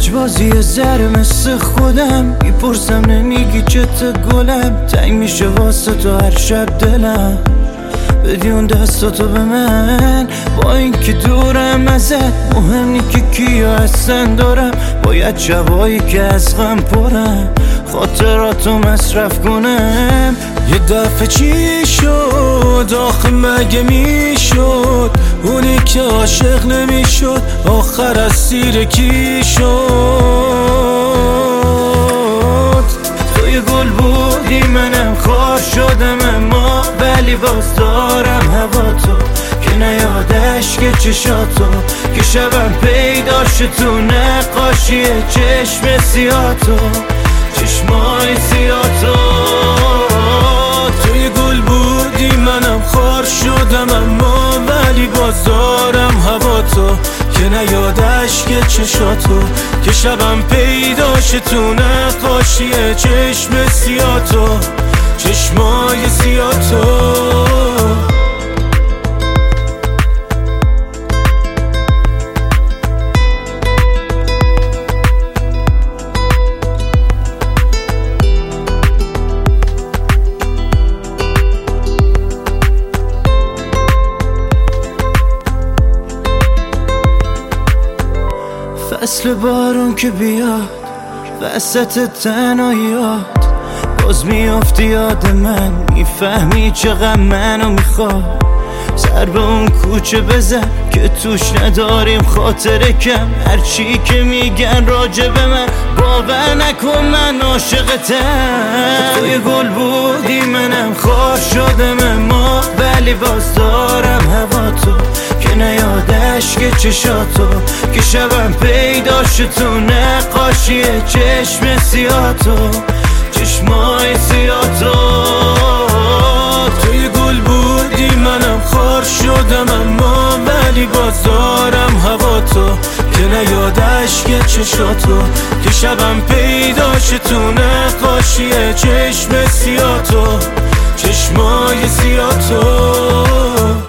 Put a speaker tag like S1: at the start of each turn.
S1: لجبازی زر مثل خودم میپرسم نمیگی چت گلم تنگ میشه واسه تو هر شب دلم بدی اون دستاتو به من با اینکه دورم ازت مهم نی که کیا هستن دارم باید شبایی که از غم پرم خاطراتو مصرف کنم
S2: یه دفعه چی شد آخه مگه میشد اونی که عاشق نمیشد آخر اسیر کی شد
S1: توی گل بودی منم خار شدم اما ولی باز دارم هوا تو که نیادش که چشاتو که شبم پیداش تو نقاشی چشم سیاتو چشمای سیاتو
S2: توی گل بودی منم خار شدم اما ولی باز دارم هوا تو که نیادش که چشاتو که شبم پیداش تو نقاشی چشم سیاتو چشمای سیاتو
S1: فصل بارون که بیاد وسط تنهاییات باز میافتی یاد من میفهمی چقدر منو میخواد سر به اون کوچه بزن که توش نداریم خاطره کم هرچی که میگن راجع به من باور نکن من عاشقتم توی گل بودی منم خار شدم اما ولی باز دارم هوا تو که نیادش که چشاتو که شبم پیداش تو نقاشی چشم سیاتو چشمای سیاتو
S2: توی گل بودی منم خار شدم اما ولی باز دارم هوا تو که نیادش که چشاتو که شبم پیداش تو نقاشی چشم سیاتو چشمای سیاتو